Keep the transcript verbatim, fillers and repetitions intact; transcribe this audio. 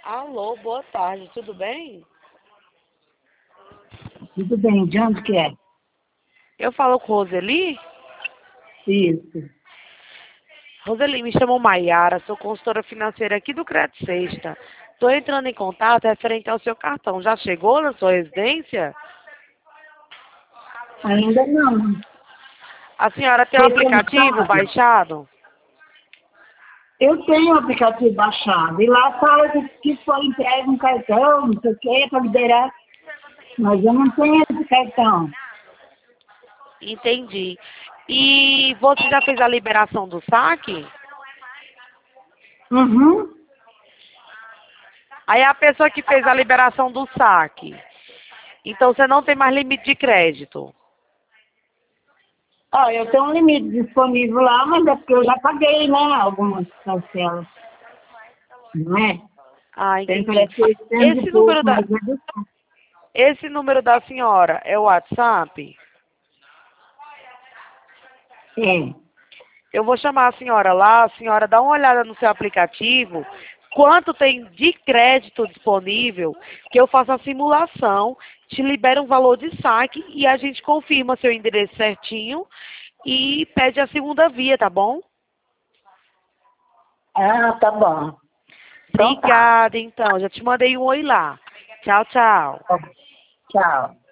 Alô, boa tarde, tudo bem? Tudo bem, de onde que é? Eu falo com Roseli. Isso. Roseli, me chamo Maiara, sou consultora financeira aqui do Crédito Sexta. Estou entrando em contato referente ao seu cartão. Já chegou na sua residência? Ainda não. A senhora tem o Chegou em aplicativo casa. baixado? Eu tenho o aplicativo baixado. E lá fala que, que foi entregue um cartão, não sei o que, para liberar. Mas eu não tenho esse cartão. Entendi. E você já fez a liberação do saque? Uhum. Aí a pessoa que fez a liberação do saque. Então você não tem mais limite de crédito. Ó, eu tenho um limite disponível lá, mas é porque eu já paguei, né, algumas parcelas. Não é? Ah, Tem entendi. parece seiscentos e Esse pouco, número da, mas é do... esse número da senhora é o WhatsApp? É. Eu vou chamar a senhora lá, a senhora dá uma olhada no seu aplicativo, quanto tem de crédito disponível, que eu faço a simulação, te libera um valor de saque e a gente confirma seu endereço certinho e pede a segunda via, tá bom? Ah, tá bom. Então tá. Obrigada, então. Já te mandei um oi lá. Tchau, tchau. Tchau.